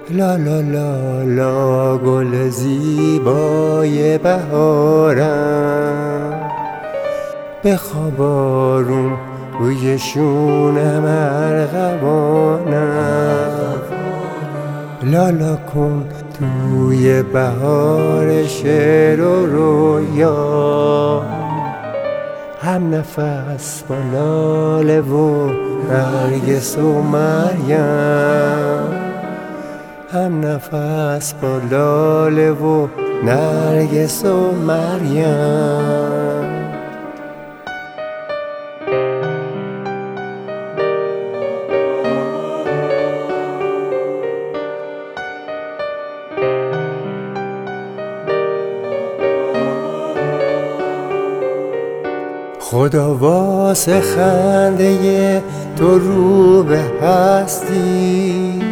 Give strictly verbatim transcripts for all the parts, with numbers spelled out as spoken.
لا لا لا لا گل زیبای بهارم، بخواب آروم روی شونم ارغوانم. لالا کن توی بهار شعر و رویا، هم نفس با لاله و نرگس و مریم، هم نفس با لاله و نرگس و مریم. خدا واسه خنده تو رو به هستی،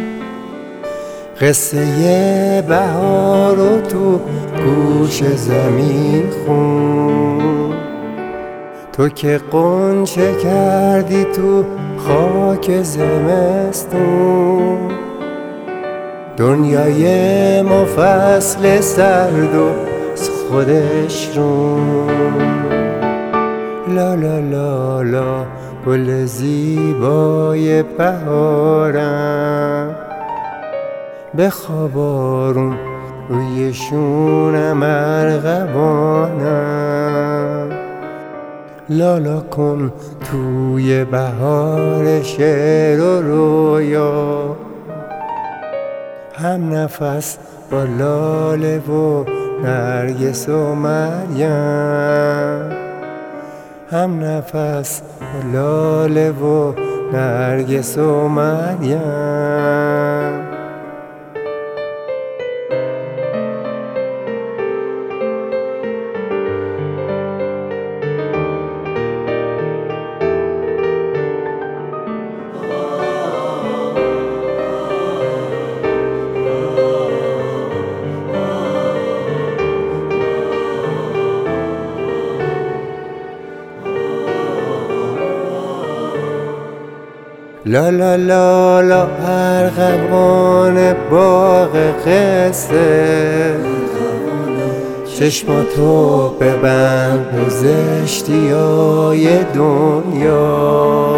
قصه بهار رو تو گوش زمین خون. تو که غنچه کردی تو خاک زمستون، دنیای ما فصل سرد و خودش رو. لا لا لا لا گل زیبای بهارم، بخواب آروم روی شونم ارغوانم. لالا کن توی بهار شعر و رویا، هم نفس با لاله و نرگس و مریم، هم نفس با لاله و نرگس و مریم. لا لا لا لا ارغوان باغ قصه، چشماتو ببند به زشتیای دنیا.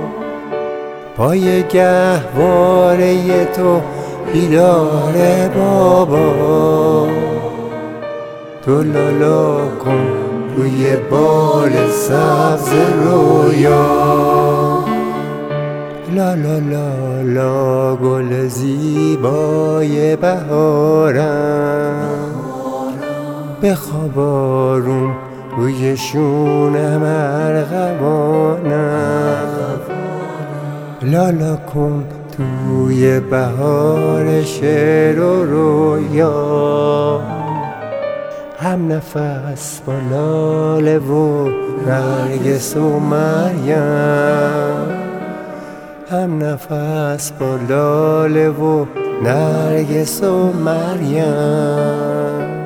پای گهواره تو بیدار بابا، تو لالا کن روی بال سبز رویا. لا لا لا لا گل زیبای بهارم، بخواب آروم روی شونم ارغوانم. لالا کن توی بهار شعر و رویا، هم نفس با لاله و نرگس و مریم، هم نفس با لاله و نرگس و مریم.